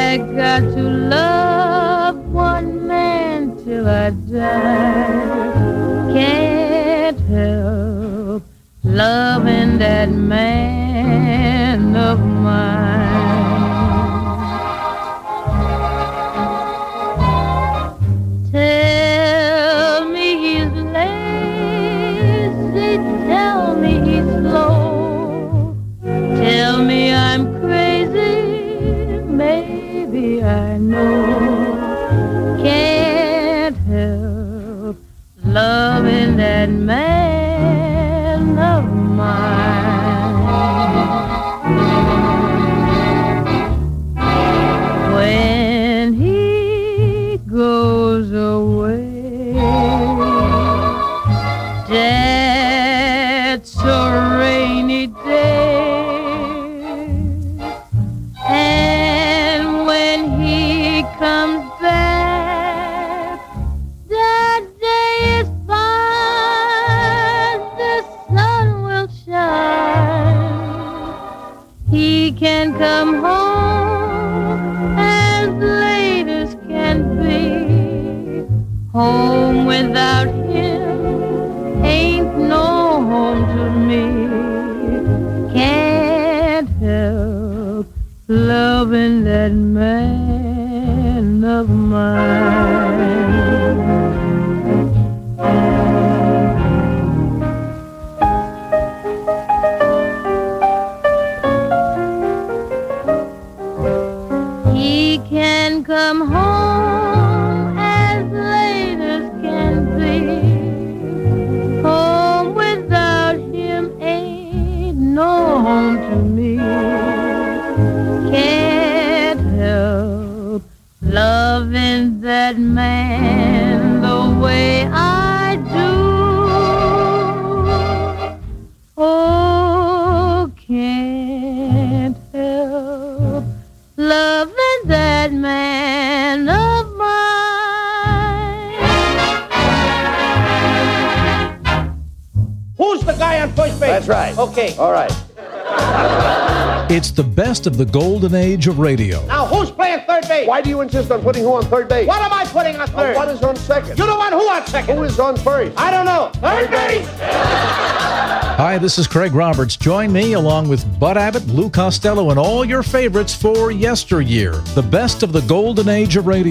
I got to love one man till I die. Can't help loving that man of mine. Tell me he's lazy, tell me he's slow, tell me I'm crazy, maybe I know. Can't help loving that man of mine. When he goes away, that's a rainy day, and when he comes back, that day is fine, the sun will shine. He can come home as late as can be. Home without him ain't no home to me. Can't help loving that man of mine. He can come home as late as can be. Home without him ain't no home to me. Can't help loving that man the way I do. Oh, can't help loving that man of mine. Who's the guy on first base? That's right. Okay. All right. It's the best of the golden age of radio. Now, who's playing third base? Why do you insist on putting who on third base? What am I putting on third? What is on second? You don't want who on second? Who is on first? I don't know. Third base! Hi, this is Craig Roberts. Join me along with Bud Abbott, Lou Costello, and all your favorites for Yesteryear, the best of the golden age of radio.